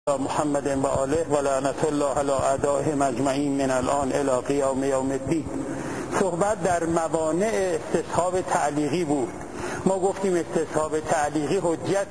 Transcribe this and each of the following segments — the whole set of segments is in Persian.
محمد و آله و لعنت الله علی اعدائهم اجمعین من الان الی قیام یوم الدین. صحبت در موانع استصحاب تعلیقی بود. ما گفتیم استصحاب تعلیقی حجت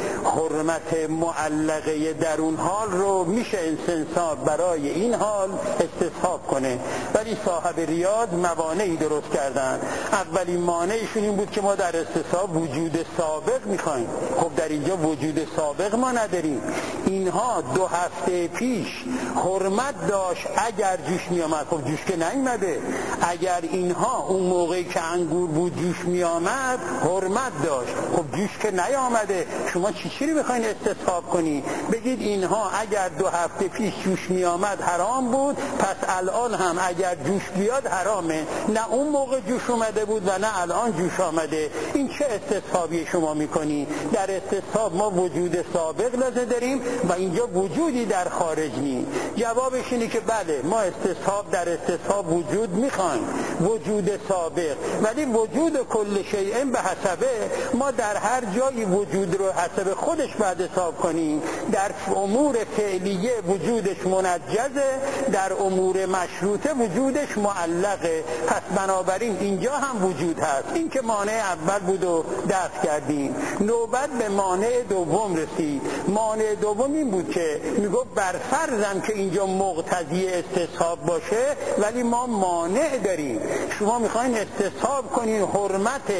حرمت معلقه در اون حال رو میشه انسان برای این حال استصحاب کنه، ولی صاحب ریاض موانعی درست کردن. اولین مانعشون این بود که ما در استصحاب وجود سابق میخوایم. خب در اینجا وجود سابق ما نداریم. اینها 2 هفته پیش حرمت داشت اگر جوش میامد. خب جوش که نیامده. اگر اینها اون موقعی که انگور بود جوش میامد حرمت داشت، خب جوش که نیامده، شما چی رو بخواین استصحاب کنی؟ بگید اینها اگر 2 هفته پیش جوش میامد حرام بود، پس الان هم اگر جوش بیاد حرامه. نه اون موقع جوش اومده بود و نه الان جوش آمده. این چه استصحابی شما میکنی؟ در استصحاب ما وجود سابق لازم داریم و اینجا وجودی در خارج نی. جوابش اینه که بله، ما استصحاب در استصحاب وجود میخوایم، وجود سابق، ولی وجود کل شیء به حسبه. ما در هر جایی وجود رو حسب خودش باید حساب کنیم. در امور فعلیه وجودش منجزه، در امور مشروطه وجودش معلقه. پس بنابراین اینجا هم وجود هست. این که مانع اول بود و دفع کردیم. نوبت به مانع دوم رسید. مانع دوم این بود که میگفت بر فرضم که اینجا مقتضی استصحاب باشه، ولی ما مانع داریم. شما میخواین استصحاب کنین حرمت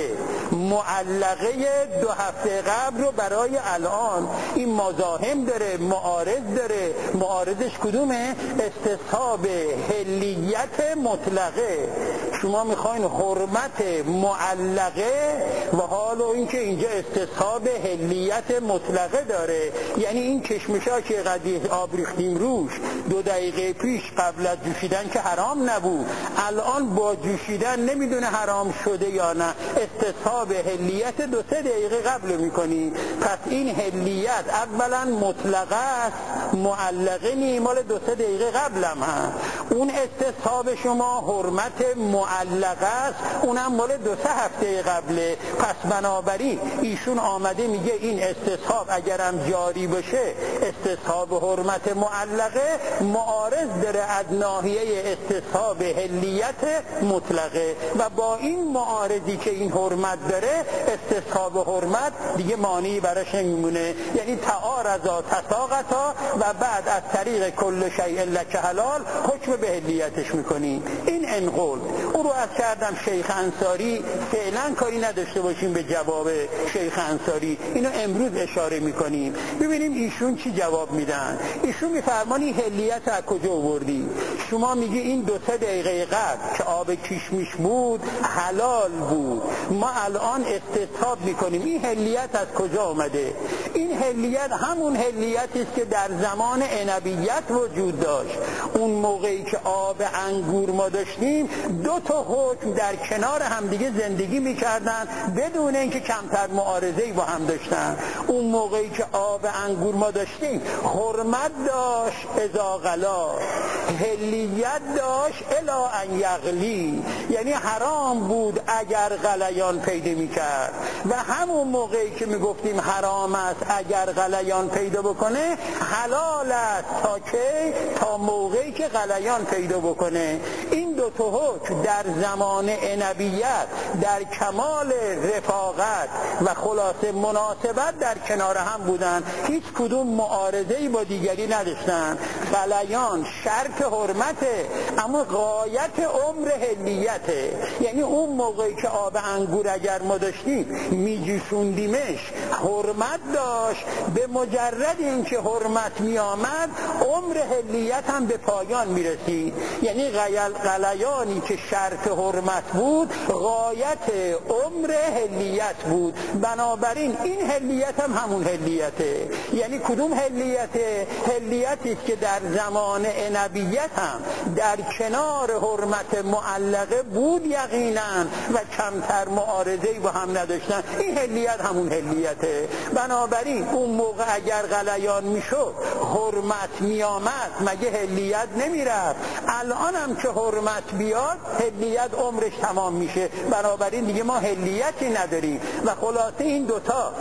معلقه 2 هفته قبل رو برای الان. این مزاحم داره، معارض داره. معارضش کدومه؟ استصحاب حلیت مطلقه. شما میخواین حرمت معلقه و حالا اینکه اینجا استصحاب حلیت مطلقه داره. یعنی این کشمشا که قدیه آب ریختیم روش 2 دقیقه پیش قبل از جوشیدن که حرام نبود، الان با جوشیدن نمیدونه حرام شده یا نه. استصحاب حلیت 2-3 دقیقه قبل میکنی. پس این حلیت اولا مطلقه است، معلقه نی، مال 2-3 دقیقه قبل هم هست. اون استصحاب شما حرمت معلقه است، اونم مال 2-3 هفته قبله. پس بنابراین ایشون آمده میگه این استصحاب اگرم جاری باشه، استصحاب حرمت معلقه معارض داره از ناحیه استصحاب حلیت مطلقه و با این معارضی که این حرمت داره، استصحاب حرمت دیگه مانعی براش نمیمونه. یعنی تعارضا تساقطا و بعد از طریق کل شیء لک حلال حکم به حلیتش میکنی. این انقل او رو از کردم. شیخ انصاری فعلا کاری نداشته باشیم به جواب شیخ انصاری، اینو امروز اشاره میکنیم ببینیم ایشون چی جواب میدن. ایشون میفرمانی حلیت از کجا آوردی؟ شما میگی این 2-3 دقیقه قبل که آب کشمش بود حلال بود، ما الان استصحاب میکنیم. این حلیت از کجا آمده؟ این حلیت همون حلیتی است که در زمان عنبیت وجود داشت. اون موقعی که آب انگور ما داشتیم 2 تا حکم در کنار همدیگه زندگی میکردن بدون اینکه کمتر معارضه‌ای با هم داشتن. اون موقعی که آب انگور ما داشتیم حرمت داشت اذا غلا، حلیت داشت الا ان یغلی، یعنی حرام بود اگر غلیان پیدا میکرد. و همون موقعی که میگفتیم حرام است اگر غلیان پیدا بکنه، حلال است تا کی؟ تا موقعی که غلیان پیدا بکنه. این 2 تا حکم در زمان عنبیت در کمال رفاقت و خلاصه مناسبت در کنار هم بودن، هیچ کدوم معارضه‌ای با دیگری نداشتن. غلیان شرط حرمته، اما غایت عمر حلیته. یعنی اون موقعی که آب انگور اگر ما داشتیم میجوشوندیمش حرمت داشت، به مجرد اینکه حرمت میآمد عمر حلیت هم به پایان میرسید. یعنی غلیانی که شرط حرمت بود غایت عمر حلیت بود. بنابراین این حلیت هم همون حلیته. یعنی کدوم حلیته؟ حلیتی است که در زمان عنبیت هم در کنار حرمت معلقه بود یقینا و کمتر معارضه‌ای با هم نداشتن. این حلیت همون حلیته. میشه. بنابراین اون موقع اگر غلیان میشد حرمت میامد، مگه حلیت نمیرفت؟ الان هم که حرمت بیاد حلیت عمرش تمام میشه، بنابراین دیگه ما حلیتی نداریم. و خلاصه این دوتا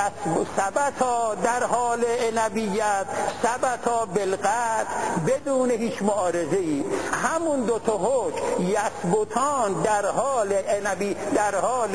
ثبتا در حال عنبیت، ثبتا بالقطع، بدون هیچ معارضه‌ای. همون دوتا حکم یثبتان در حال عنبی، در حال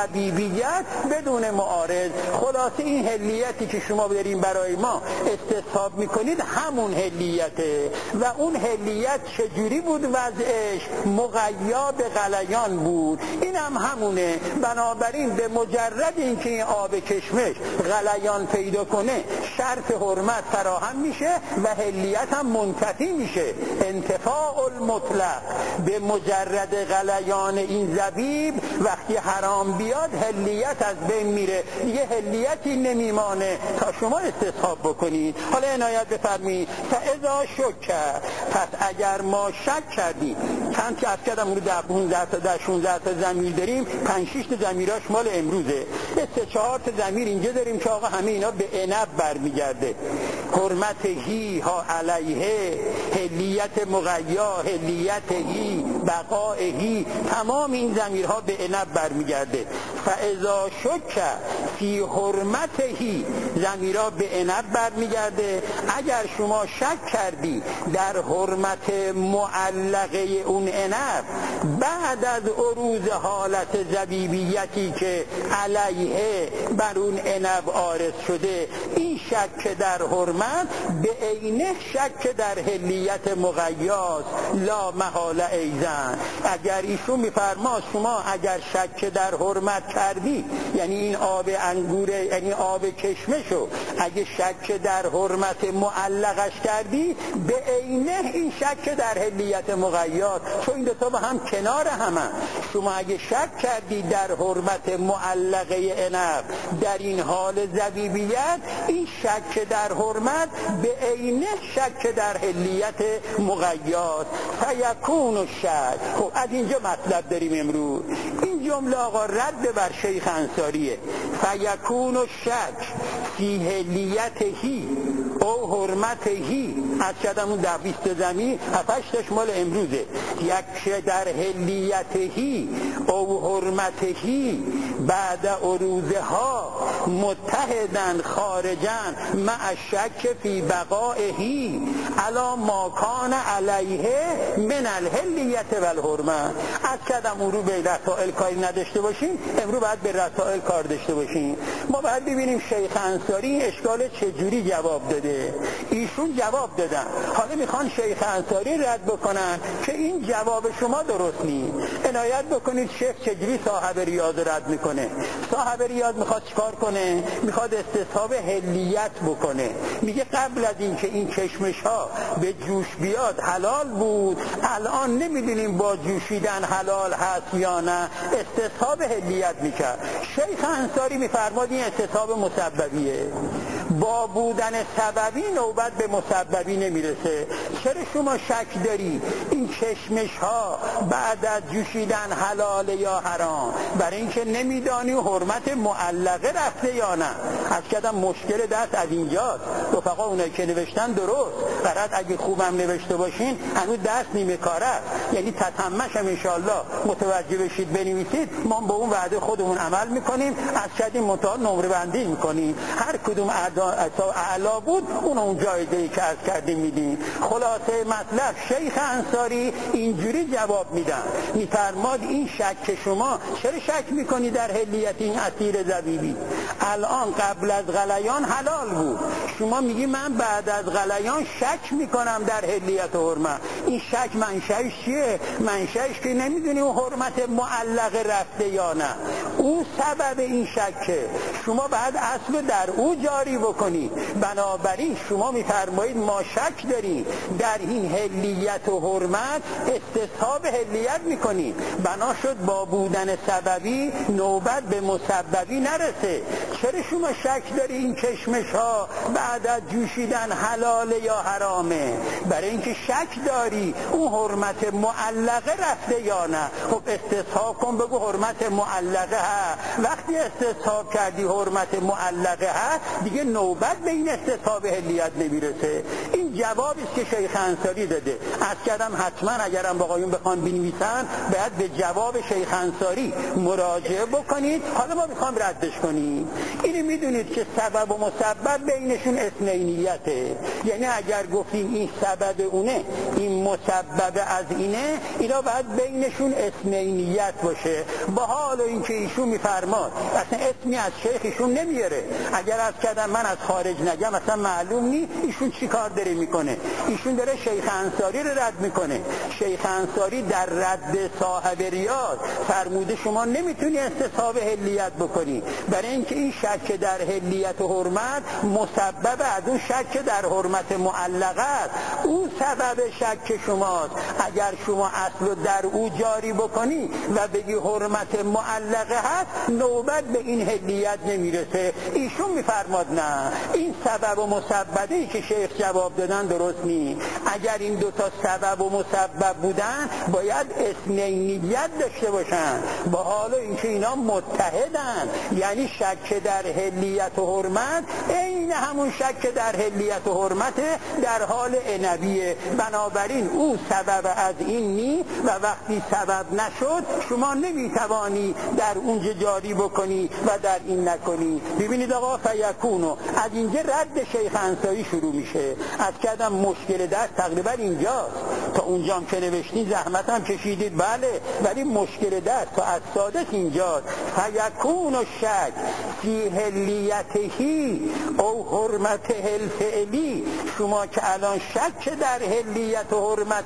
زبیبیت بدون معارض. خلاصه این حلیتی که شما دارین برای ما استصحاب میکنید همون حلیته. و اون حلیت چجوری بود وضعش؟ مغیا به غلیان بود. این هم همونه. بنابراین به مجرد اینکه این آب کشمش غلیان پیدا کنه شرط حرمت فراهم میشه و حلیت هم منتفی میشه. انتفاع المطلق به مجرد غلیان این زبیب وقتی حرام بیاد حلیت از بین میره، دیگه حلیتی نمیمانه تا شما استصحاب بکنید. حالا عنایت بفرمایید. فاذا شک، پس اگر ما شک کردیم، چند که افکاد اون رو در 15 تا در 16 تا ضمیر داریم، 5-6 تا ضمیراش مال امروزه، 3-4 تا ضمیر اینجا داریم که آقا همه اینا به عنب برمیگرده. حرمت هی ها علیه، حلیت مغیا، حلیت هی، بقاء هی، تمام این ضمیرها به عنب برمیگرده. فاذا شک فی حرمت هی، ضمیرها به عنب برمیگرده. اگر شما شک کردی در حرمت معلقه اون عنب بعد از عروض حالت زبیبیتی که علیه بر اون عنب عارض شده، این شک در حرمت به عینه شک در حلیت مغیاست، لا محاله ایزن. اگر ایشون میفرما شما اگر شک در حرمت کردی، یعنی این آب انگوره، یعنی آب کشمشو اگه شک در حرمت معلقش کردی، به عینه این شک در حلیت مغیاست، چون این دوتا با هم کنار همه. شما اگه شک کردی در حرمت معلقه عنب در این حال زبیبیت، این شک در حرمت به عینه شک در حلیت مغیاست. فیکون الشک. خب از اینجا مطلب داریم امروز. این جمله آقا رد بر شیخ انصاریه. فیکون الشک فی حلیتهی او حرمتهی، از شدمون در 20 زمین 7-8 مال امروزه. یک در حلیتهی او حرمتهی بعد عروضها متحدن خارجن مع شک فی بقائهی علا ما کان علیه من الحلیت و الحرمه. از کدم رو به رسائل کاری نداشته باشیم، امروز باید به رسائل کار داشته باشیم. ما باید ببینیم شیخ انصاری این اشکال چجوری جواب داده. ایشون جواب دادن، حالا میخوان شیخ انصاری رد بکنن که این جواب شما درست نیست. عنایت بکنید شیخ چجوری صاحب ریاض رد میکنه. صاحب ریاض میخواد چیکار کنه؟ میخواد استصحاب حلیت بکنه. میگه قبل از این که این کشمش ها به جوش بیاد حلال بود، الان نمیدونیم با جوشیدن حلال هست یا نه، استصحاب حلیت میکرد. شیخ انصاری میفرماد این استصحاب مسببیه، با بودن سببی نوبت به مسببی نمیرسه. چرا شما شک داری این کشمش ها بعد از جوشیدن حلال یا حرام؟ برای اینکه نمیدانی حرمت معلقه رفته یا نه. از کدام مشکل دست از اینجاست. رفقا اونایی که نوشتن درست، فقط اگه خوبم نوشته باشین هنوز دست نیمه کاره است. یعنی تتمش هم انشالله متوجه بشید بنویسید، ما به اون وعده خودمون عمل میکنیم، از کدیم متعال نمره بندی میکنیم، هر کدوم اعلا بود اون جایزه‌ای که از کردیم میدیم. خلاصه مطلب شیخ انصاری اینجوری جواب میدن، میفرماد این شک شما چرا شک میکنی در حلیت این عصیر زبیبی؟ الان قبل از غلیان حلال بود، شما میگی من بعد از غلیان شک میکنم در حلیت و حرمت. این شک منشأش چیه؟ منشأش که نمیدونی اون حرمت معلقه رفته یا نه. اون سبب این شکه، شما بعد اصل در او جاری بکنی. بنابراین شما میفرمایید ما شک داریم در این حلیت و حرمت، استصحاب حلیت میکنیم. بنا شد با بودن سببی نوبت به مسببی نرسه. چرا شما شک داری این کشمش ها بعد از جوشیدن حلاله یا حرامه؟ برای اینکه شک داری اون حرمت معلقه رفته یا نه. خب استصحاب کن، بگو حرمت معلقه وقتی استصحاب کردی حرمت معلقه هست دیگه نوبت به این استصحاب حلیت نمیرسه. این جوابی است که شیخ انصاری داده. از کردم حتما اگرم باقایون بخوان بنویسن باید به جواب شیخ انصاری مراجعه بکنید. حالا ما میخوام ردش کنیم. اینو میدونید که سبب و مسبب بینشون اثنینیته، یعنی اگر گفتیم این سبب اونه این مسبب از اینه، اینا باید بینشون اثنینیت باشه. با حال اینکه ایشون میفرماد اصلا اسمی از شیخ ایشون نمیاره، اگر از کردم من از خارج نگم اصلا معلوم نی ایشون چی کار داره میکنه. ایشون داره شیخ انصاری رو رد میکنه. شیخ انصاری در رد صاحب ریاض فرموده شما نمیتونی استصحاب حلیت بکنی، برای اینکه این شک در حلیت و حرمت مسبب از اون شک در حرمت معلقه است. او سبب شک شماست. اگر شما اصل در او جاری بکنی و بگی حرمت معلقه هست نوبت به این حلیت نمیرسه. ایشون میفرماد نه، این سبب و مسببی که شیخ جواب دادن درست نیست. اگر این دوتا سبب و مسبب بودن باید اثنینیت داشته باشن، با حال اینکه اینا متحدن، یعنی شک در حلیت و حرمت این همون شک در حلیت و حرمت در حال عنبیه. بنابراین او سبب از این نی و وقتی سبب نشد شما نمیتوانی در اونجا جاری بکنی و در این نکنی. ببینید آقا فیکونو از اینجا رد شیخ انصاری شروع میشه. از کردم مشکل دست تقریبا اینجاست. تا اونجا هم که نوشتین زحمت هم کشیدید بله، ولی مشکل دست تا از سادس اینجاست. فیکونو شک فی حلیتهی او حرمت الفعلی. شما که الان شک در حلیت و حرمت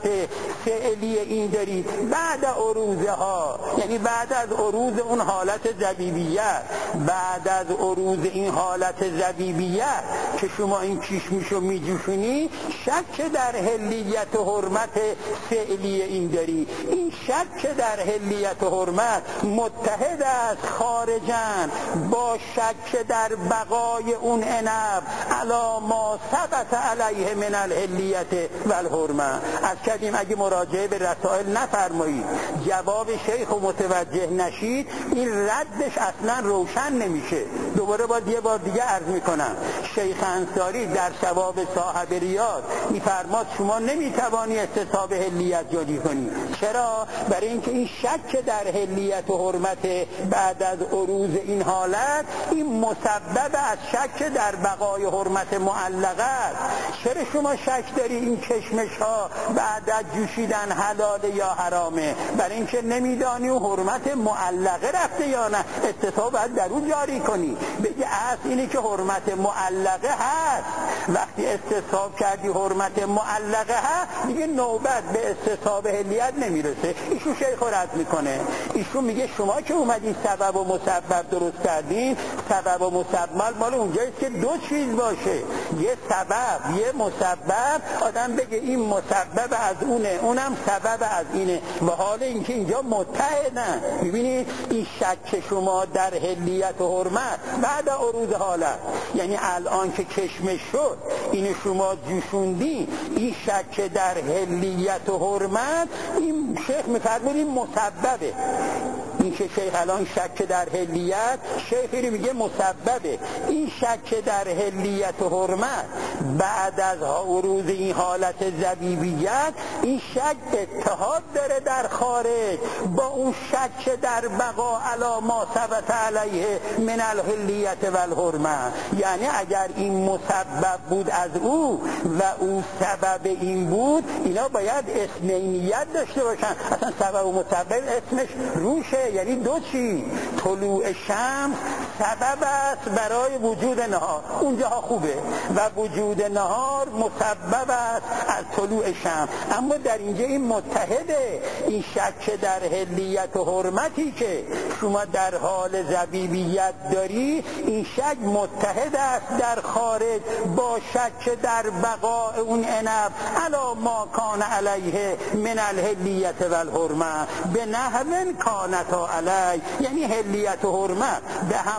فعلی این دارید بعد عروضها، یعنی بعد از عروض اون حالت ضبیبیت، بعد از عروض این حالت ضبیبیت که شما این کشمشو میجوشونی شک در حلیت و حرمت فعلی این داری. این شک در حلیت و حرمت متحد است خارجن با شک در بقای اون عنب علا ما ثبت علیه من الحلیت و الحرمه. از کردیم اگه مراجعه به رسائل نفرمایید جواب شیخ و متوجه نشید این ردش اصلا روشن نمیشه. دوباره باید یه بار دیگه عرض میکنم شیخ انصاری در ثواب صاحب ریاض میفرماد شما نمیتوانی استصحاب حلیت جاری کنی. چرا؟ برای اینکه این شک در حلیت و حرمت بعد از عروض این حالت این مسبب از شک در بقای حرمت معلقه است. چرا شما شک داری این کشمش ها بعد از جوشیدن حلاله یا حرامه؟ برای اینکه نمیدانی و حرمت معلقه رفته یا نه. استصحاب باید در اون جاری کنی، بگی اصل اینه که حرمت معلقه هست. وقتی استصحاب کردی حرمت معلقه هست دیگه نوبت به استصحاب حلیت نمیرسه. ایشون شیخ رد میکنه. ایشون میگه شما که اومدین سبب و مسبب درست کردین، سبب و مسبب مال اونجاییست که دو چیز باشه، یه سبب یه مسبب. آدم بگه این مسبب از اونه اونم سبب از اینه، به حال اینکه اینجا متحدن. ببینید این شک شما در حلیت و حرمت بعد عروض حالت، یعنی الان که کشمش شد اینو شما جوشوندی، این شک در حلیت و حرمت این شیخ میفرمود این مسببه. این که شیخ الان شک در حلیت شیخی میگه مسببه. این شک در حلیت و حرمت بعد از عروض این حالت ضبیبیت این شک اتحاد داره در خارج با اون شک در بقا علی ما ثبت علیه من الحلیت و الحرمه. یعنی اگر این مسبب بود از او و او سبب این بود اینا باید اثنینیت داشته باشن. اصلا سبب و مسبب اسمش روشه، یعنی دو چیز. طلوع شمس سبب است برای وجود نهار، اونجاها خوبه، و وجود نهار مسبب است از طلوع شمس. اما در اینجا این متحده. این شک در حلیت و حرمتی که شما در حال ضبیبیت داری این شک متحد است در خارج با شک در بقاء اون عنب علا ما کان علیه من الحلیت و الحرمه به نحو کانتا علیه. یعنی حلیت و حرمت به هم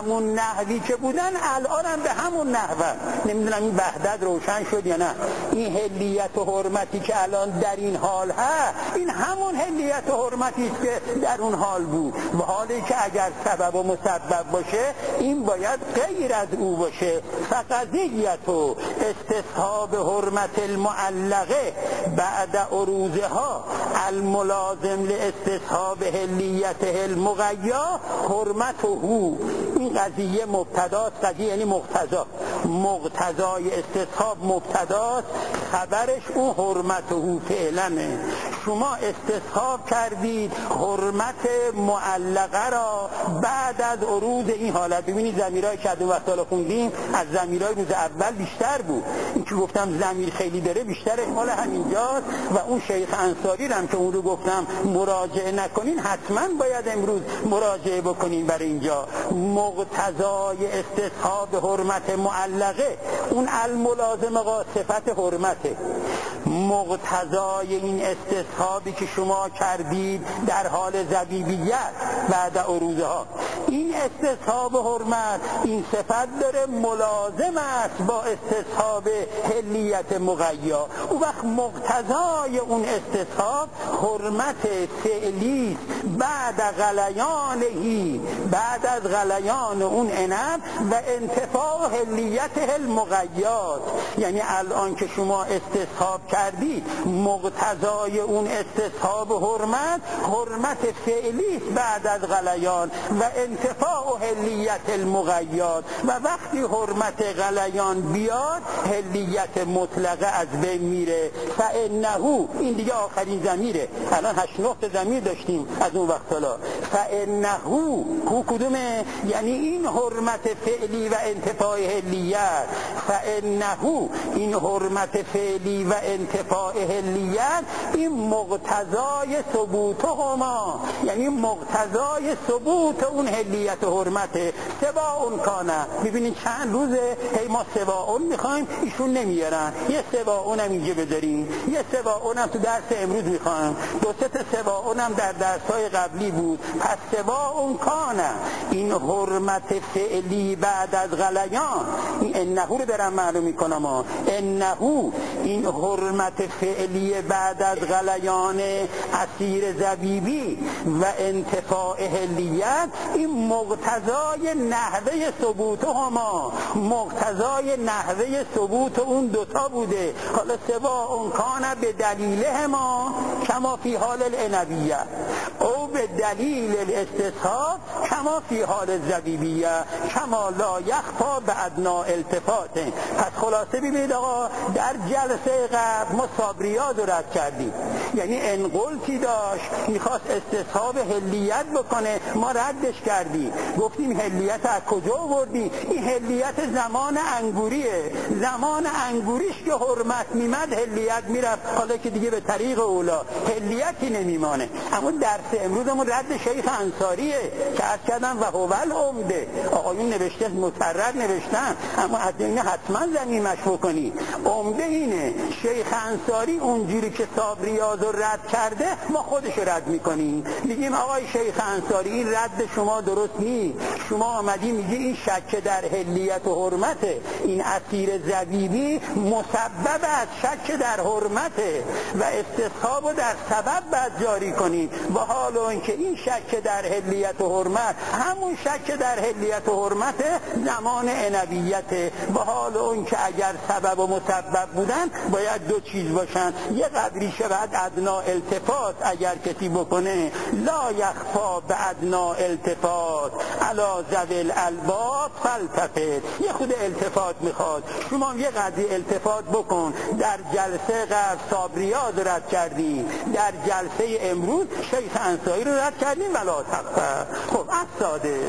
همون نحوی که بودن الان هم به همون نحوه. نمیدونم این وحدت روشن شد یا نه. این حلیت و حرمتی که الان در این حال هست، این همون حلیت و حرمتی است که در اون حال بود، و حالی که اگر سبب و مسبب باشه این باید غیر از او باشه. فقضیت و استصحاب حرمت المعلقه بعد عروضها الملازم لاستصحاب حلیته المغیا حرمته. این قضیه مبتداست، قضیه یعنی مقتضای استصحاب مبتداست، خبرش اون حرمته فعلنه. شما استصحاب کردید حرمت معلقه را بعد از عروض این حالت. ببینید ضمیرهای که از اون وقتا خوندیم از ضمیرهای روز اول بیشتر بود. این که گفتم ضمیر خیلی داره بیشتر احتمال همینجاست، و اون شیخ انصاری هم که اون رو گفتم مراجعه نکنین، حتما باید امروز مراجعه بکنین برای اینجا. مقتضای استصحاب حرمت معلقه، اون الملازمه صفت حرمته. مقتضای این استصحابی که شما کردید در حال زبیبیت بعد عروضها، این استصحاب حرمت این صفت داره، ملازم است با استصحاب حلیت مغیا. اون وقت مقتضای اون استصحاب حرمت فعلی بعد غلیانهی، بعد از غلیان اون عنب و انتفاع حلیت المغیات. یعنی الان که شما استصحاب کردید مقتضای اون استصحاب حرمت فعلی بعد از غلیان و انتفاع حلیت المغیات، و وقتی حرمت غلیان بیاد حلیت مطلقه از بین میره. فانه، این دیگه آخرین ضمیره، الان 8-9 ضمیر داشتیم از اون وقت حالا. فانه هو کدومه؟ یعنی این حرمت فعلی و انتفاع حلیت. فانه این حرمت فعلی و انتفاع حلیت این مقتضای ثبوتهما، یعنی مقتضای ثبوت اون حلیت و حرمت. سواء کانه. ببینید چند روزه هی ما سواء میخوایم، ایشون نمیارن. یه سواء هم اینجا بذاریم، یه سواء هم تو درس امروز میخوایم، 2-3 تا سواء هم در درس‌های قبلی بود. پس سواء کانه این حرمت فعلی بعد از غلیان، این انه رو دارم معلوم میکنم، انه این حرمت فعلی بعد از غلیان اسیر زبیبی و انتفاع حلیت این مقتضای نحوه ثبوتهما، مقتضای نحوه ثبوت اون دوتا بوده. حالا سواء کان به دلیله ما کما فی حال العنبیه او به دلیل الاستصحاب کما فی حال الزبیبیه کما لا یخفا بادنا التفات. پس خلاصه ببینید آقا، در جلسه قبل ما صابریات رو رد کردیم، یعنی انقلتی داشت میخواست استصحاب حلیت بکنه، ما ردش کردیم، گفتیم حلیت از کجا آوردی؟ این حلیت زمان انگوریه، زمان انگوریش که حرمت میمد حلیت میرفت، حالا که دیگه به طریق اولا حلیتی نمیمانه. اما درس امروزمون رد شیخ انصاریه که عرض کردم و هو العمده. آقایون نوشته مترر نوشتن، اما از این حتما زمینش بکنی. عمده اینه شیخ انصاری اونجوری که صابریاض رو رد کرده ما خودش رد میکنیم، میگیم آقای شیخ انصاری این رد شما درست نیست. شما آمدی میگی این شک در حلیت و حرمت این اسیر زبیبی مسبب از شک در حرمت و استصحاب در سبب بعد جاری کنید، و حال اینکه این شک در حلیت و حرمت همون شک در حلیت و حرمت زمان عنبیت، و حال اینکه اگر سبب و مسبب بودن باید دو چیز باشن، یه قدریشه بعد ادنا التفات اگر کسی بکنه لا یخفا بادنا التفات علی ذوی الالباب فلتفت. یه خود التفات میخواد، شما یه قدری التفات بکن. در جلسه قبل صابریاض رد کردیم، در جلسه امروز شیخ انصاری رو رد کردیم ولا تخفه. خب اساده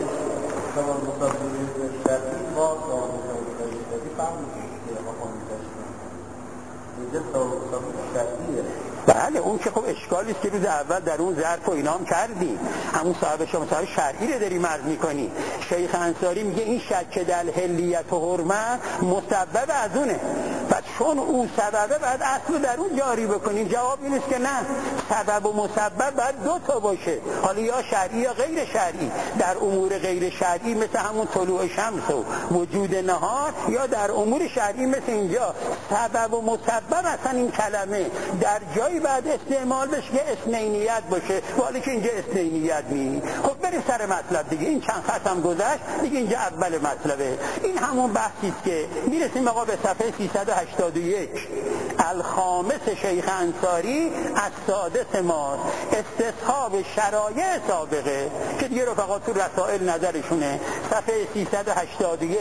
بله اون که خب اشکالی است که روز اول در اون ظرف و اینا هم کردیم، همون صاحب شما صاحب شرعی رو داری مرز میکنی. شیخ انصاری میگه این شک در حلیت و حرمت مسبب از اونه. پس چون او سببه باید اصل در اون جاری بکنیم. جواب این است که نه، سبب و مسبب باید دو تا باشه، حالا یا شرعی یا غیر شرعی. در امور غیر شرعی مثل همون طلوع شمس و وجود نهار، یا در امور شرعی مثل اینجا سبب و مسبب. اصلا این کلمه در جایی باید استعمال بشه که اثنینیت باشه، ولی که اینجا اثنینیت نیست. خب بریم سر مطلب دیگه. این چند خط هم گذشت دیگه، اینجا اول مطلبه. این همون بحثی است که میرسیم آقا به صفحه 381. الخامس شیخ انصاری از سادس ماست، استصحاب شرایع سابقه، که دیگه رفقا تو رسائل نظرشونه. صفحه 381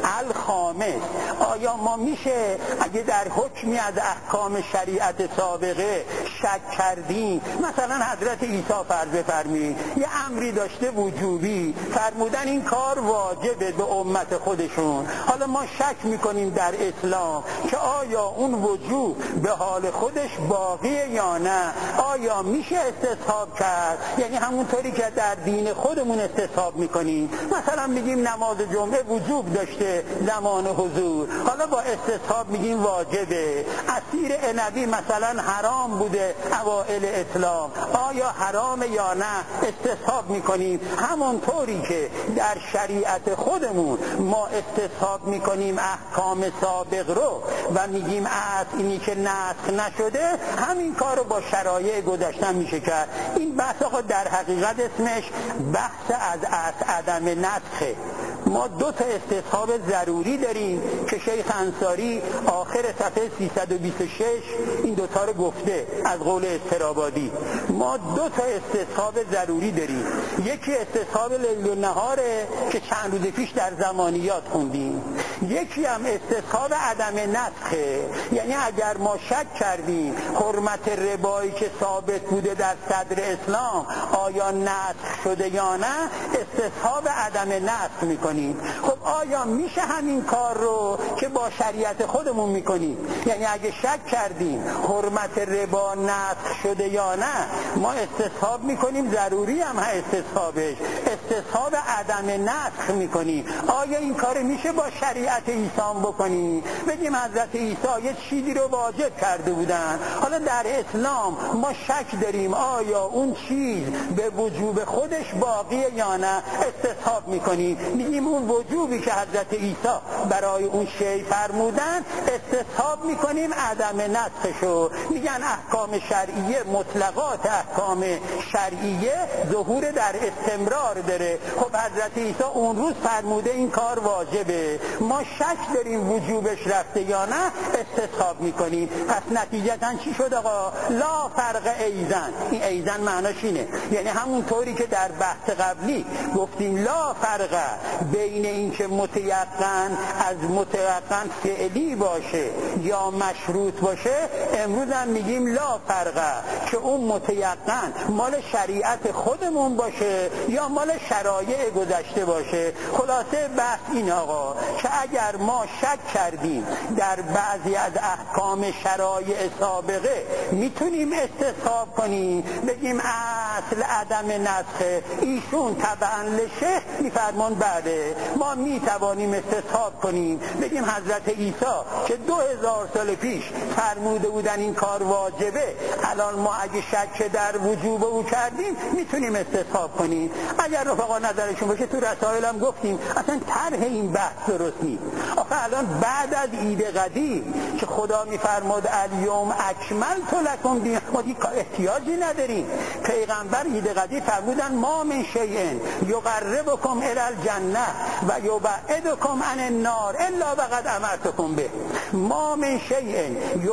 الخامس. آیا ما میشه اگه در حکمی از احکام شریعت سابقه شک کردیم، مثلا حضرت عیسی فرض بفرمایید یه امری داشته وجوبی، فرمودن این کار واجبه به امت خودشون، حالا ما شک میکنیم در اسلام که آیا اون وجوب به حال خودش باقیه یا نه، آیا میشه استصحاب کرد؟ یعنی همونطوری که در دین خودمون استصحاب میکنیم، مثلا میگیم نماز جمعه وجوب داشته زمان حضور، حالا با استصحاب میگیم واجبه. عصیر عنبی مثلا حرام بوده اوائل اسلام، آیا حرام یا نه استصحاب میکنیم. همونطوری که در شریعت خودمون ما استصحاب میکنیم احکام سابق رو و میگیم اصل اینی که نسخ نشده، همین کار رو با شرایع گذشتن میشه کرد. این بحث آقا در حقیقت اسمش بحث از اصل عدم نسخه. ما دو تا استصحاب ضروری داریم که شیخ انصاری آخر صفحه 326 این دوتا رو گفته از قول استرابادی. ما دو تا استصحاب ضروری داریم، یکی استصحاب لیل و نهاره که چند روز پیش در زمانیات خوندیم، یکی هم استصحاب عدم نسخه. یعنی اگر ما شک کردیم حرمت ربایی که ثابت بوده در صدر اسلام آیا نسخ شده یا نه، استصحاب عدم نسخ میکنیم. خب آیا میشه همین کار رو که با شریعت خودمون میکنیم؟ یعنی اگه شک کردیم حرمت ربا نسخ شده یا نه، ما استصحاب میکنیم، ضروری هم استصحابش، استصحاب عدم نسخ میکنیم. آیا این کار میشه با شریعت عیسی بکنیم؟ بگیم حضرت عیسی یه چیزی رو واجب کرده بودن، حالا در اسلام ما شک داریم آیا اون چیز به وجوب خودش باقیه یا نه، استصحاب میکنیم، میگیم اون وجوبی که حضرت عیسی برای اون شی فرمودن استصحاب میکنیم عدم نسخشو. میگن احکام شرعیه، مطلقات احکام شرعیه ظهور در استمرار داره. خب حضرت عیسی اون روز فرموده این کار واجبه، ما شک داریم وجوبش رفته یا نه، استصحاب میکنیم. پس نتیجتاً چی شد آقا؟ لا فرق ایزن. این ایزن معناش اینه، یعنی همونطوری که در بحث قبلی گفتیم لا فرق بین این که متیقن از متیقن فعلی باشه یا مشروط باشه، امروز هم میگیم لا فرقه که اون متیقن مال شریعت خودمون باشه یا مال شرایع گذشته باشه. خلاصه بحث این آقا که اگر ما شک کردیم در بعضی از احکام شرایع سابقه میتونیم استصحاب کنیم، بگیم اصل عدم نسخه. ایشون طبعا لشیخ میفرمان بله ما میتوانیم استصحاب کنیم، بگیم حضرت عیسی که 2000 سال پیش فرموده بودن این کار واجبه، الان ما اگه شک در وجوب او کردیم میتونیم استصحاب کنیم. اگر رفقا نظرشون باشه تو رسائل هم گفتیم اصلا طرح این بحث درست نیست. آخه الان بعد از عید قدیم که خدا میفرماد الیوم اکملت لکم دین، ما احتیاجی نداریم. پیغمبر عید قدیم فرمودن ما من شیء یقربکم الی الجنه و یبعدکم عن النار الا وقد امرتکم به. ما من شیء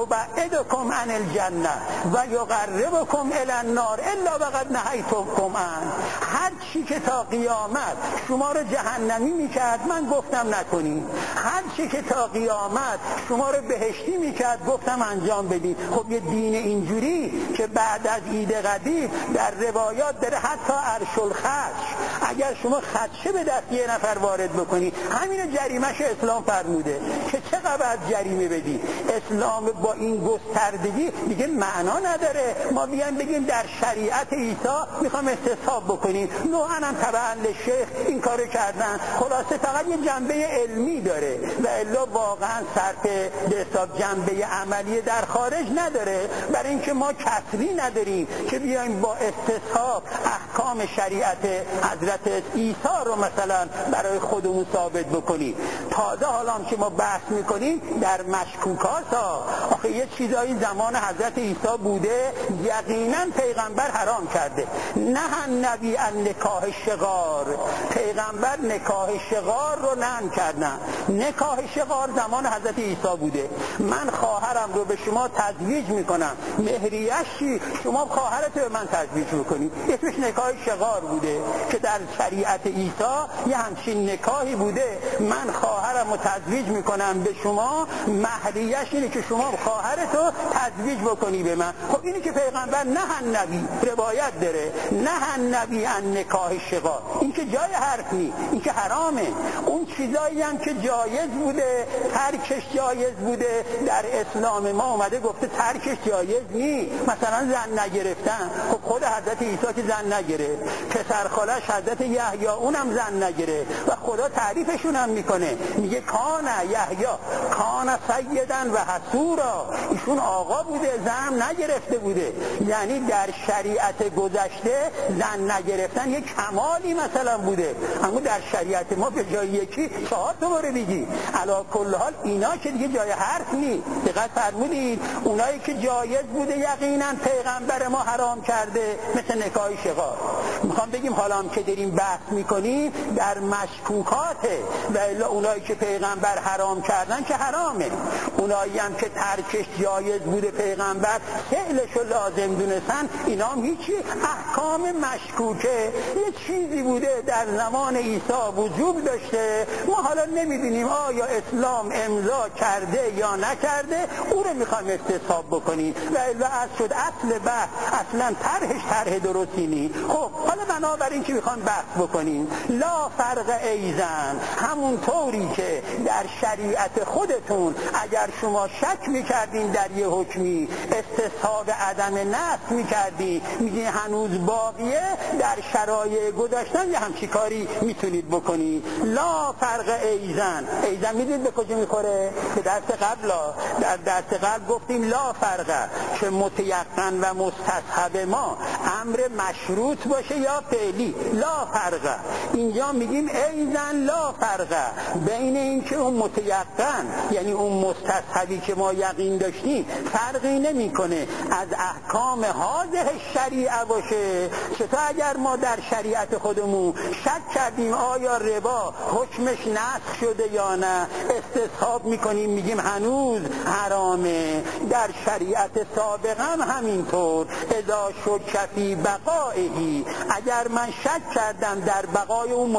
یبعدکم عن الجنه و یقربکم الی النار الا وقد نهیتکم عنه. هر چی که تا قیامت شما رو جهنمی میکرد من گفتم نکنید، هر چی که تا قیامت شما رو بهشتی میکرد گفتم انجام بدید. خب یه دین اینجوری که بعد از عید قدیم در روایات داره حتی عرش الخدش، اگر شما خدشه به دست یه نفر وارد بکنی همین جریمهش اسلام فرموده که چقدر از جریمه بدی. اسلام با این گستردگی دیگه معنا نداره ما بیان بگیم در شریعت عیسی میخوام استصحاب بکنیم. نوعا هم تبعا للشیخ این کارو کردن. خلاصه فقط یه جنبه علمی داره و الا واقعا صرف به حساب جنبه عملی در خارج نداره، برای اینکه ما کسری نداریم که بیایم با استصحاب احکام شریعت حضرت عیسی رو مثلا برای خودمون ثابت بکنیم. تازه حالا هم که ما بحث میکنیم در مشکوکات ها، آخه یه چیزایی زمان حضرت عیسی بوده یقینا پیغمبر حرام کرده. نه نبی ان نکاح شغار، پیغمبر نکاح شغار رو نهی کردن. نکاح شغار زمان حضرت عیسی بوده. من خواهرم رو به شما تزویج میکنم، مهریه‌اش چی؟ شما خواهرت به من تزویج بکنید، اسمش نکاح شغار بوده که در شریعت عیسی یه همچین نکاحی بوده. من خواهرم رو تزویج میکنم به شما، مهریه‌اش اینه که شما خواهرت رو تزویج بکنی به من. خب اینی که پیغمبر نه نبی روایت داره نه نبی ان نکاح شغار، این که جای حرف نی، این که حرامه. اون چیزایی هم که جایز بوده ترکش جایز بوده در اسلام ما اومده گفته ترکش جایز نی. مثلا زن نگرفتن، خب خود حضرت عیسی که زن نگرفت، پسر خالش حضرت یحیی اونم زن نگرفت و خدا تعریفشون هم میکنه، میگه کان یحیی کان سیدن و حسورا، ایشون آقا بوده زن نگرفته بوده. یعنی در شریعت گذشته زن نگرفتن یک کمالی مثلا بوده، اما در شریعت ما به جای یکی 4 باره بگی. علی کل حال اینا که دیگه جای حرف نی. دقت فرمودید اونایی که جایز بوده یقینا پیغمبر ما حرام کرده مثل نکاح شغار. میخوام بگیم حالا هم که داریم بحث میکنیم در مشکوکاته و الا اونایی که پیغمبر حرام کردن که حرامه. اونایی هم که ترکش جایز بوده پیغمبر فعلشو لازم دونستن اینا هم هیچی. احکام مشکوکه یه چیزی بوده در زمان عیسی وجوب داشته، ما حالا نمیدونیم آیا اسلام امضا کرده یا نکرده، او رو میخوایم استصحاب بکنیم و الا شد اصل بحث اصلا طرح درستی نی. خب حالا بنابراین که میخوایم بحث بکنیم لا فرق ایزن، همون طوری که در شریعت خودتون اگر شما شک میکردین در یه حکمی استصحاب عدم نص میکردی میگی هنوز باقیه، در شرایع گذشتن یه همچی کاری میتونید بکنی. لا فرق ایزن، ایزن میدید به کجا میخوره؟ به درس قبل. در درس قبل گفتیم لا فرق که متیقن و مستصحب ما امر مشروط باشه یا فعلی. لا فرق اینجا میگیم ایزن لا فرق بین این که اون متیقن یعنی اون مستصحبی که ما یقین داشتیم فرقی نمیکنه از احکام حاضر شریعه باشه. چطور اگر ما در شریعت خودمون شک کردیم آیا ربا حکمش نسخ شده یا نه، استصحاب میکنیم میگیم هنوز حرامه. در شریعت سابقا هم همینطور. اذا شک فی بقائه، اگر من شک کردم در بقای اون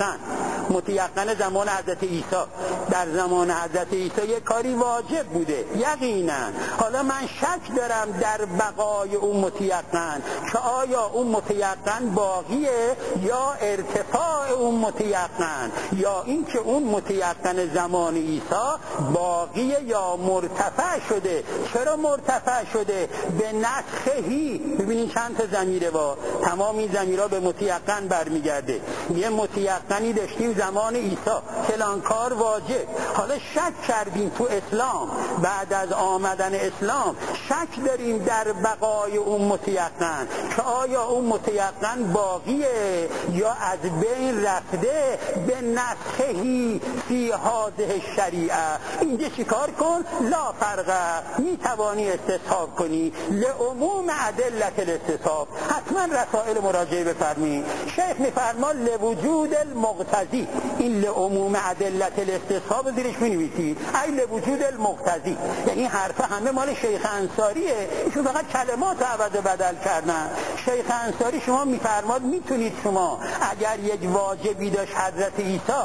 متیقن زمان حضرت عیسی، در زمان حضرت عیسی یک کاری واجب بوده یقینا، حالا من شک دارم در بقای اون متیقن که آیا اون متیقن باقیه یا ارتفاع اون متیقن، یا اینکه اون متیقن زمان عیسی باقیه یا مرتفع شده. چرا مرتفع شده؟ به نسخهی. ببینید چند تا ضمیره با تمام این ضمیرها به متیقن برمیگرده. یه متیقنی داشتیم زمان عیسی فلان کار واجب، حالا شک کردیم تو اسلام، بعد از آمدن اسلام شک داریم در بقای اون متیقن که آیا اون متیقن باقیه یا از بین رفته. به نسخهی فی هذه شریعه، اینجا چیکار کن؟ لا فرقه، میتوانی استصحاب کنی لعموم ادلت الاستصحاب. حتما رسائل مراجعه بفرمایید. شیخ میفرما لوجود المقتضی، این لعموم ادلت الاستصحاب زیرش می‌نویسید ای لوجود المقتضی، یعنی حرف همه مال شیخ انصاریه، ایشون فقط کلمات عوض و بدل کردن. شیخ انصاری شما میفرماد میتونید شما اگر یک واجبی داشت حضرت عیسی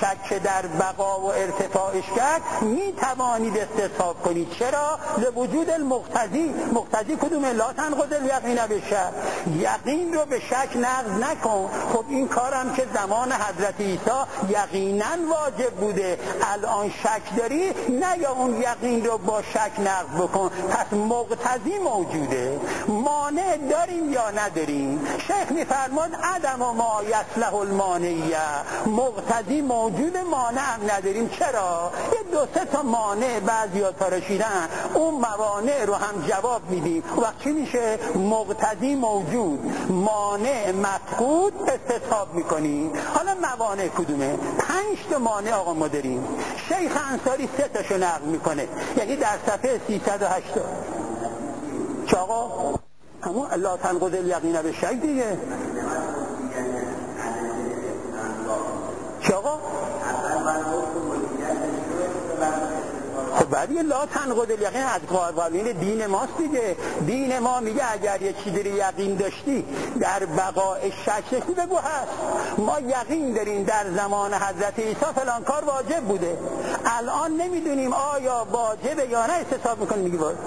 شک در بقا و ارتفاعش کرد میتوانید استصحاب کنید. چرا؟ لوجود مقتضی کدومه؟ لا تنقض الیقین بالشک. یقین رو به شک نقض نکن. خب این کارم که زمان حضرت عیسی یقینا واجب بوده، الان شک داری، نه یا اون یقین رو با شک نقض بکن. پس مقتضی موجوده. مانع داریم یا نداریم؟ شیخ میفرماد عدم ما یصلح المانعیه، مقتضی موجود، مانع هم نداریم. چرا؟ یه دو سه تا مانع بعضیا تراشیدن، اون موانع رو هم جواب میدیم. وقت چی میشه؟ مقتضی موجود، مانع مفقود، استصحاب میکنیم. حالا موانع کدومه؟ 5 تا مانع آقا ما داریم. شیخ انصاری 3 تاشو نقل میکنه، یعنی در صفحه 380. چه آقا؟ همون لا تنقض الیقین بالشک دیگه. چه آقا؟ خب بعد یه لا تنقض الیقین از قوانین دین ماست دیگه. دین ما میگه اگر یه چیزی رو یقین داشتی در بقاء شک داشتی بگو هست. ما یقین داریم در زمان حضرت عیسی فلان کار واجب بوده، الان نمیدونیم آیا واجبه یا نه، استصحاب میکنیم میگی واجب.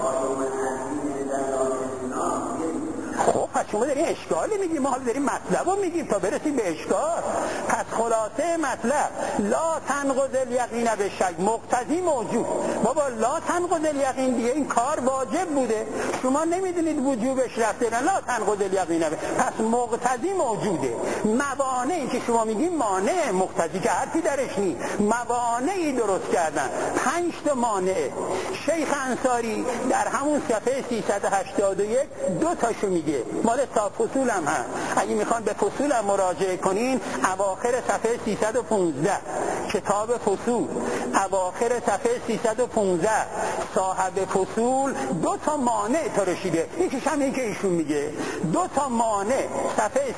خب پس شما دارین اشکالی میگیم، ما حالا داریم مطلب رو میگیم تا برسیم به اشکال. پس خلاصه مطلب لا تنقض الیقین بالشک، مقتضی موجود. بابا لا تنقض الیقین دیگه، این کار واجب بوده، شما نمیدونید وجوبش رفته، نه لا تنقض الیقین. پس مقتضی موجوده. موانعی که شما میگیم مانع، مقتضی که حرفی درش نیست، موانعی درست کردن. 5 تا مانع. شیخ انصاری در همون صفحه 381 2 تاشو میگه، مال صاحب فصول هم هست. اگه میخوان به فصول هم مراجعه کنین، اواخر صفحه 315 کتاب فصول، اواخر صفحه 315 صاحب فصول 2 تا مانع تراشیده. یکیش هم این که ایشون میگه 2 تا مانع. صفحه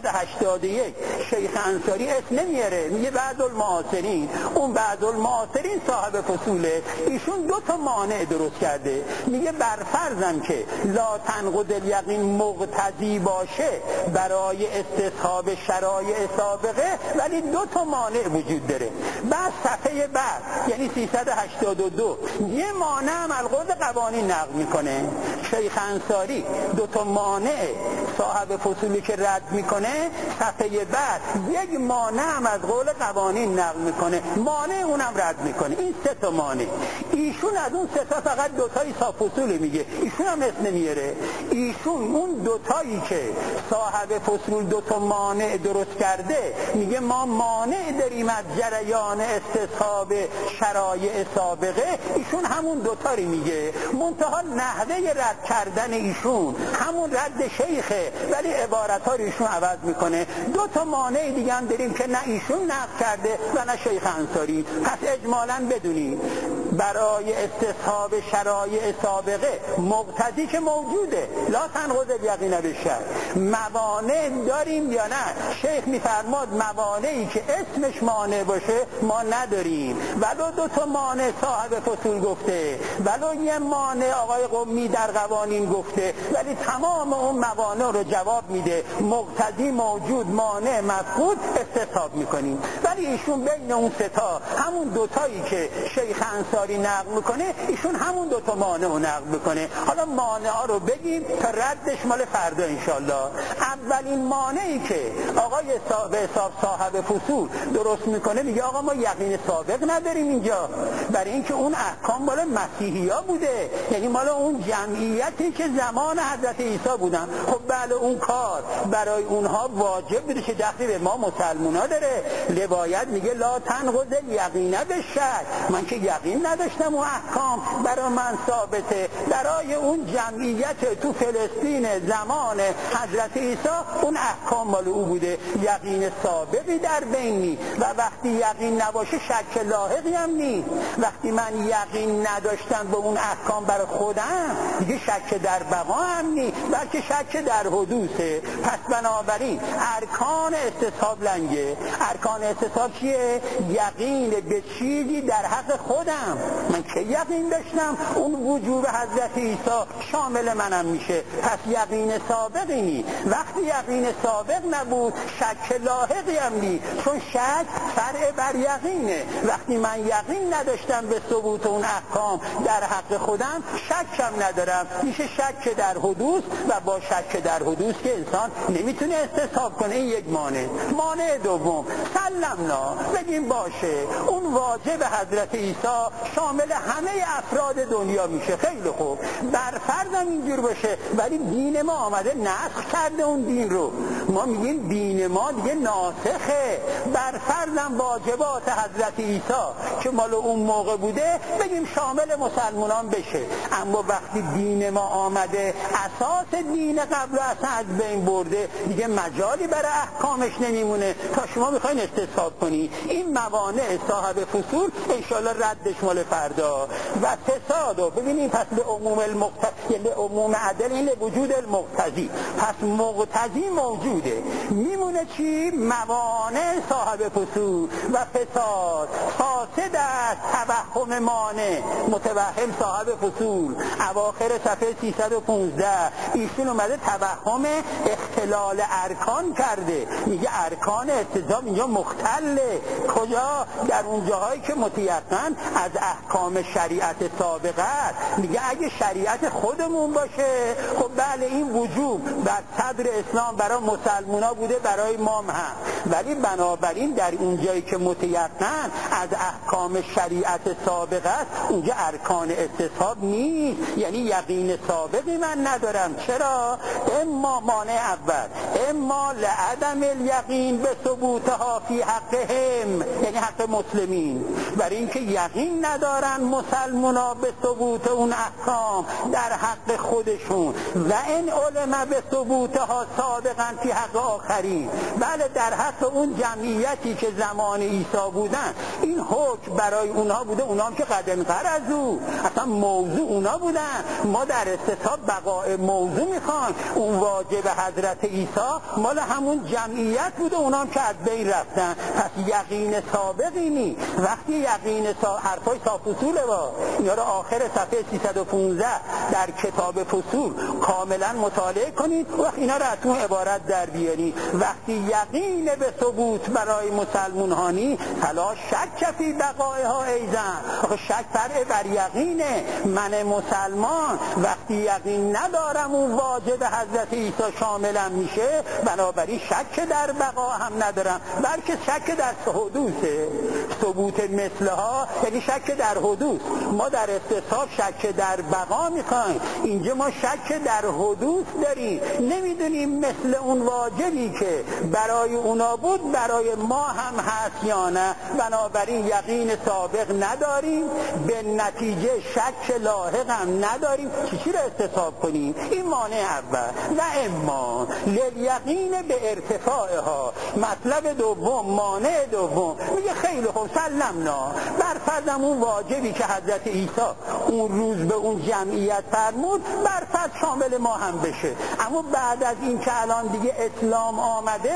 381 شیخ انصاری اسم نمیاره، میگه بعد المعاصرین. اون بعد المعاصرین صاحب فصوله، ایشون 2 تا مانع درست کرده. میگه برفرضم که لا تنقض الیقین مقتضی باشه برای استصحاب شرایع سابقه، ولی 2 تا مانع وجود داره. بعد صفحه بعد یعنی 382 یه مانع هم القول قوانین نقل میکنه. شیخ انصاری 2 تا مانع صاحب فصولی که رد میکنه، صفحه بعد یک مانع هم از قول قوانین نقل میکنه، مانع اونم رد میکنه. این 3 تا مانع. ایشون از اون 3 تا فقط 2 تای صاحب فصول میگه، ایشون هم اسم نمیاره. ایشون اون 2 تایی که صاحب فصول 2 تا مانع درست کرده، میگه ما مانع داریم از جریان استصحاب شرایع سابقه. ایشون همون 2 تا رو میگه، منتها نحوه رد کردن ایشون همون رد شیخه، ولی عبارت ها رو ایشون عوض میکنه. 2 تا مانع دیگه هم داریم که نه ایشون نقل کرده و نه شیخ انصاری. پس اجمالاً بدونید برای استصحاب شرایع سابقه مقتضی که موجوده، لا تنقض الیقین بالشک. موانع داریم یا نه؟ شیخ میفرماد موانعی که اسمش مانع باشه ما نداریم، ولو 2 تا مانع صاحب فصول گفته، ولو یه مانع آقای قمی در قوانین گفته، ولی تمام اون موانع رو جواب میده. مقتضی موجود، مانع مفقود، استصحاب میکنیم. ولی ایشون بین اون 3 تا همون 2 تایی که شیخ انصاری نقل میکنه، ایشون همون 2 تا مانع رو نقل میکنه. حالا مانع ها رو بگیم تا ردش مال فردا انشالله. اولین مانعی که آقای صاحب فصول درست میکنه، میگه آقا ما یقین سابق نداریم اینجا، برای اینکه اون احکام مال مسیحی ها بوده، یعنی مال اون جمعیتی که زمان حضرت عیسی بودن. خب بله اون کار برای اونها واجب بوده، چه دخلی به ما مسلمان ها داره؟ روایت میگه لا تنقض الیقین بالشک، من که یقین نداشتم اون احکام برای من ثابته. برای اون جمعیت تو فلسطین زمان حضرت عیسی اون احکام مال او بوده، یقین سابقی در بینی، و وقتی یقین نباشه شک لاحقی هم نیست. وقتی من یقین نداشتم به اون احکام برای خودم، دیگه شک در بقا هم نیست، بلکه شک در حدوثه. پس بنابراین ارکان استصحاب لنگه. ارکان استصحاب چیه؟ یقین به چیزی در حق خودم، من که یقین داشتم اون وجوب حضرت عیسی شامل منم میشه. پس یقین سابقی نی. وقتی یقین سابق نبود شک لاحقی هم نی، چون شک فرع بر یقینه. وقتی من یقین نداشتم به ثبوت اون احکام در حق خودم، شکم ندارم، میشه شک در حدوث و با شک در حدوث که انسان نمیتونه استصحاب کنه. این یک مانع. مانع دوم سلمنا، بگیم باشه اون واجب حضرت عیسی شامل همه افراد دنیا میشه. خیلی خوب، بر فرضم اینجور باشه، ولی دین ما آمده نسخ کرده اون دین رو. ما میگیم دین ما دیگه ناسخه. بر فرضم واجبات حضرت عیسی که مال اون موقع بوده بگیم شامل مسلمانان بشه، اما وقتی دین ما آمده اساس دین قبل اصلا از بین برده، دیگه مجالی برای احکامش نمیمونه تا شما میخواین استصحاب کنی. این موانع صاحب فصول انشالله ردش مال فردا. و فساد رو ببینیم، پس لعموم المقتضی، لعموم عدل، این لوجود المقتضی، پس مقتضی موجوده. میمونه چی؟ موانع صاحب فصول و فساد. فاسد است توهم مانع. متوهم صاحب فصول اواخر صفحه 315 ایشون اومده توهم اختلال ارکان کرده، میگه ارکان التزام اینجا مختله. کجا؟ در اون جاهایی که متیقن از احکام شریعت سابقه است. میگه اگه شریعت خودمون باشه خب بله این وجوب بر صدر اسلام برای مسلمونا بوده، برای ما هم، ولی بنابراین در اون جایی که متیقن از احکام شریعت سابقه است اونجا ارکان استصحاب نیست، یعنی یقین سابقی من ندارم. چرا؟ اما مانع اول، اما لعدم الیقین به ثبوتها فی حقهم، یعنی حق مسلمین، برای اینکه یقین ندارن مسلمونا به ثبوت اون احکام در حق خودشون. و این علم به ثبوتها سابقا فی حق آخرین، بله در حق اون جمعیتی که زمان عیسی بودن این حکم برای اونها بوده، اونها هم که قدم قرضو اصلا موضوع اونا بودن. ما در استصحاب بقاء موضوع میخوان، اون واجب حضرت عیسی مال همون جمعیت بوده، اونها هم که از بین رفتن. پس یقین سابقی نی. وقتی یقین حرفای فصوله با اینا رو آخر صفحه 315 در کتاب فصول کاملا مطالعه کنید و اینا رو از اون عبارت در بیارید. وقتی یقین به ثبوت برای مسلمون هانی فلا شک فی بقائها ایزن، شک فرع بر یقینه. من مسلمان وقتی یقین ندارم اون واجب حضرت عیسی شاملا میشه، بنابراین شک در بقا هم ندارم، بلکه شک در حدوثه. ثبوت مثلها یعنی شک در حدوث. ما در استصحاب شک در بقا میخوایم، اینجا ما شک در حدوث داریم، نمیدونیم مثل اون واجبی که برای اونا بود برای ما هم هست یا نه، بنابراین یقین سابق نداریم، به نتیجه شک لاحق هم نداریم. چی رو استصحاب کنیم؟ این مانع اول. و اما لیقین به ارتفاعها، مطلب دوم، مانع دوم، میگه خیلی خوب سلمنا، بر فرضم اون واجبی که حضرت عیسی اون روز به اون جمعیت فرمود بر فرض شامل ما هم بشه، اما بعد از این که الان دیگه اسلام آمده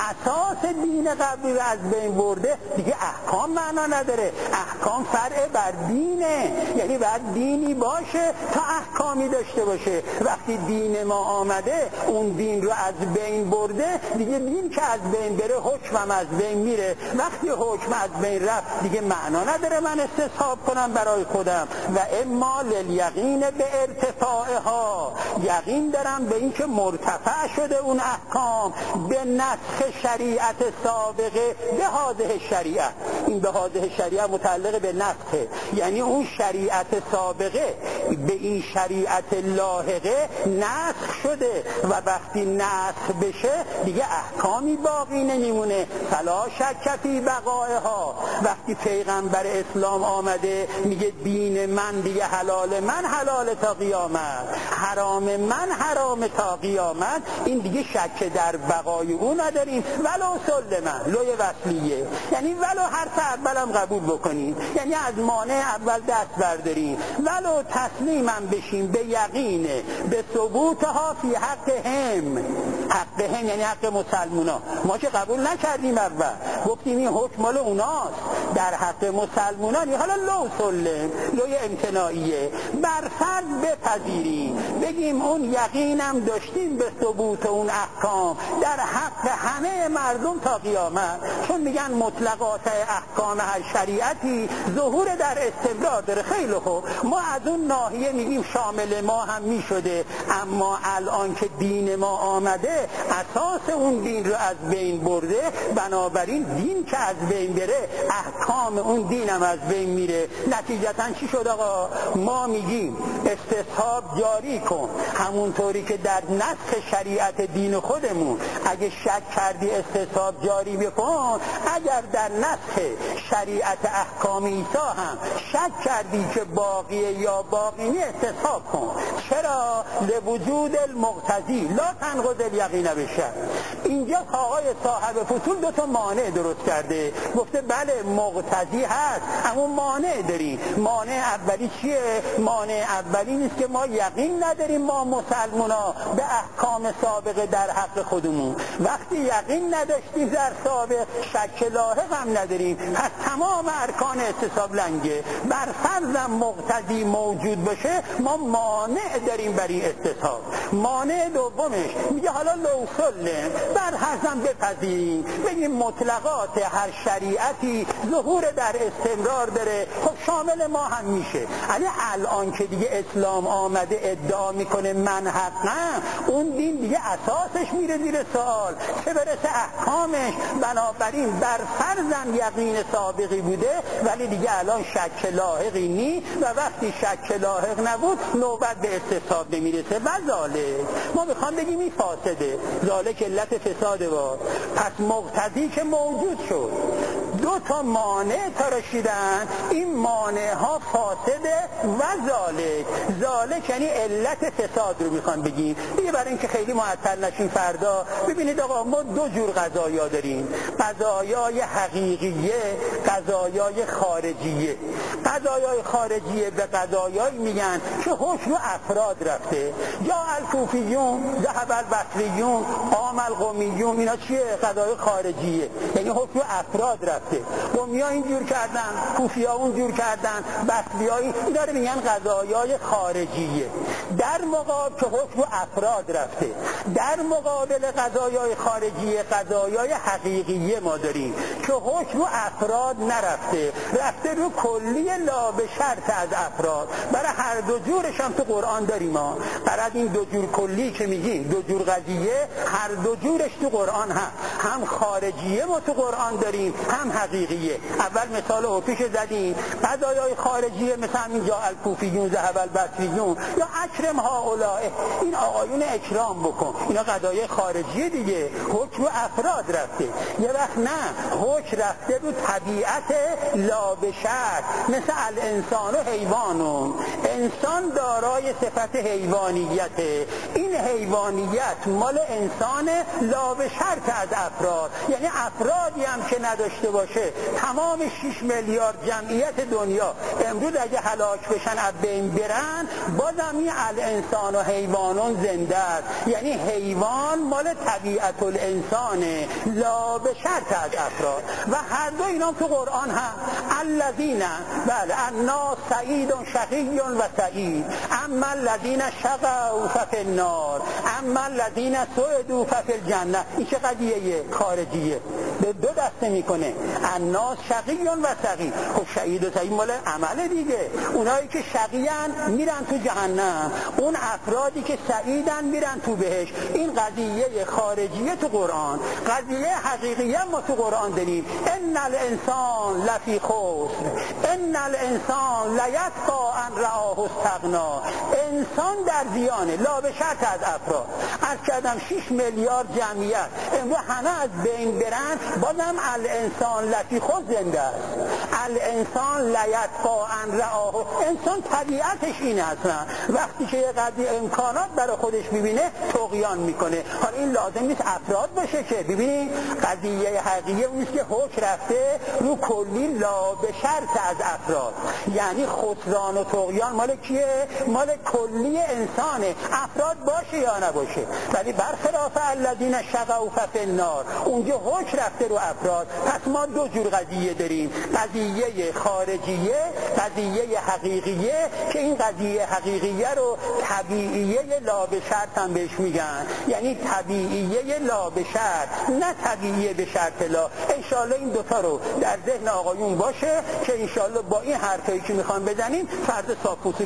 اساس دین قبلی رو از بین برده، دیگه احکام معنا نداره. احکام فرع بر دینه، یعنی باید دینی باشه تا احکامی داشته باشه. وقتی دین ما آمده اون دین رو از بین برده، دیگه دین که از بین بره حکمم از بین میره. وقتی حکم از بین رفت دیگه معنا نداره من استصحاب کنم برای خودم. و اما لیقین به ارتفاعها، یقین دارم به این که مرتفع شده اون احکام به نسخ شریعت سابقه به هذه شریعت. این به هذه شریعت متعلق به نسخه، یعنی اون شریعت سابقه به این شریعت لاحقه نسخ شده و وقتی نسخ بشه دیگه احکامی باقی نمیمونه. فلا شک فی بقائها. وقتی پیغمبر اسلام آمده میگه دین من دیگه حلال، من حلال تا قیامت، حرام من حرام تا قیامت، این دیگه شک در بقای او نداریم. ولو سلمن لوی وصلیه، یعنی ولو حرف اولم قبول بکنیم، یعنی از مانع اول دست برداریم، ولو تسلیمم بشیم به یقین به ثبوتها فی حق هم یعنی حق مسلمونا. ما که قبول نکردیم، اول گفتیم این حکم مال اوناست در حق مسلمانان، حالا لو سلم لوی امتناعیه، برفرض بپذیریم بگیم اون یقینم داشتیم به ثبوت اون احکام در حق همه مردم تا قیامت، چون میگن مطلقات احکام هر شریعتی ظهور در استمرار داره. خیلی خوب، ما از اون ناحیه میگیم شامل ما هم میشده، اما الان که دین ما آمده اساس اون دین رو از بین برده، بنابراین دین که از بین بره احکام اون دینم از بین میره. نتیجتا چی شد آقا؟ ما میگیم استصحاب جاری کن، همونطوری که در نسخ شریعت دین خودمون اگه شک کردی استصحاب جاری بکن، اگر در نسخ شریعت احکام عیسی هم شک کردی که باقیه یا باقی نیست استصحاب کن. چرا؟ لوجود المقتضی لا تنقض الیقین بالشک. اینجا آقای صاحب فصول دو تا مانع درست کرده، گفته بله مقتضی هست اما مانع داریم. مانع اولی چیه؟ مانع اولی نیست که ما یقین نداریم ما مسلمونا به احکام سابقه در حق خودمون. وقتی یقین نداشتیم در سابق، شک لاحق هم نداریم، پس تمام ارکان استصحاب لنگه. بر فرضم مقتضی موجود باشه ما مانع داریم برای استصحاب. مانع دومش میگه حالا لو سلم، بر حسن بپذیریم بگیم مطلقات هر شریعتی ظهور در استمرار داره، خب شامل ما هم میشه. یعنی الان که دیگه اسلام آمده ادعا میکنه من حقم، اون دین دیگه اساسش میره زیر سوال، چه برسه احکامش. بنابراین بر فرضم یقین سابقی بوده ولی دیگه الان شک لاحقی نی، و وقتی شک لاحق نبود نوبت به استصحاب نمیرسه. و ذالک ما میخوام بگیم این فاسده، ذالک علت فساده با. پس مقتضی که موجود شد، دو تا مانع تراشیدن، این مانع ها فاسده. و ذالک یعنی علت فساد رو میخوام بگیم دیگه، برای اینکه خیلی معطل نشیم فردا. ببینید آقا ما دو جور قضایا داریم، قضایای حقیقیه، قضایای خارجیه. قضایای خارجیه به قضایایی میگن که حکم افراد رفته، جا الکوفیون ذهب البصریون قام القومیون، اینا چیه؟ قضایای خارجیه، یعنی حکم افراد رفته. قومی ها اینجور کردن، کوفی ها اونجور کردن، بصری ها اینا رو میگن قضایای خارجیه. در مقابل که حکم افراد رفته، در مقابل قضایای خارجیه قضایای حقیقیه ما داریم که حکم افراد نرفته، رفته رو کلی لا به شرط از افراد. برای هر دو جورش هم تو قرآن داریم ما. برای این دو جور کلی که میگیم دو جور قضیه، هر دو جورش تو قرآن هم خارجیه ما تو قرآن داریم، هم حقیقیه. اول مثال اوپیش زدیم، قضایای خارجیه مثل اینجا الکوفیون ذهب البصریون یا اکرم هؤلاء، این آقایون اکرام بکن، اینا قضایای خارجیه دیگه، حکم افراد رفته. یه وقت نه، حکم رفته رو طبیعت لا به شرط، مثل الانسان و حیوانون. انسان دارای صفت حیوانیته، این حیوانیت مال انسان لا به شرط از افراد، یعنی افرادی هم که نداشته باشه تمام 6 میلیارد جمعیت دنیا امروز اگه هلاک بشن از بین برن، بازم این الانسان و حیوانون زنده است، یعنی حیوان مال طبیعت الانسانه لا به شرط از افراد. و هر دو اینا تو قرآن هم الذین بله الناس سعید شقی و سعید، اما الذین شقوا ففی النار اما الذین سعدوا ففی الجنه. این چه قضیه خارجیه؟ به دو دسته میکنه، الناس شقی و سعید. خب شهید و سعید مال عمل دیگه، اونایی که شقیان میرن تو جهنم، اون افرادی که سعیدن میرن تو بهشت. این قضیه خارجیه تو قرآن. قضیه حقیقیه ما تو قرآن داریم، ان الانسان لفی خسر ان الانسان لیتقی ان رآه استغنا. انسان در زیانه لا به شرط از افراد. از کردم 6 میلیارد جمعیت امروز همه از بین برن، بازم الانسان لفی خود زنده است. الانسان لیتقا ان رآه، انسان طبیعتش این هستن وقتی که یه قضیه امکانات برای خودش میبینه طغیان میکنه. حالا این لازم نیست افراد باشه که ببینید قضیه حقیقیه اون نیست که حکم رفته رو کلی لا به شرط از افراد، یعنی خسران و طغیان مال کیه؟ مال کلی انسانه، افراد باشه یا نباشه. ولی برخلاف الذین شقوا ففی النار، اونجا حکم رفته رو افراد. پس ما دو جور قضیه داریم، قضیه خارجیه، قضیه حقیقیه، که این قضیه حقیقیه رو طبیعیه لا به شرط هم بهش میگن، یعنی طبیعیه لا به شرط، نه طبیعیه به شرط لا. انشالله این دوتا رو در ذهن آقایون باشه که انشالله با این حرفایی که میخوان بزنیم فرد صافوسی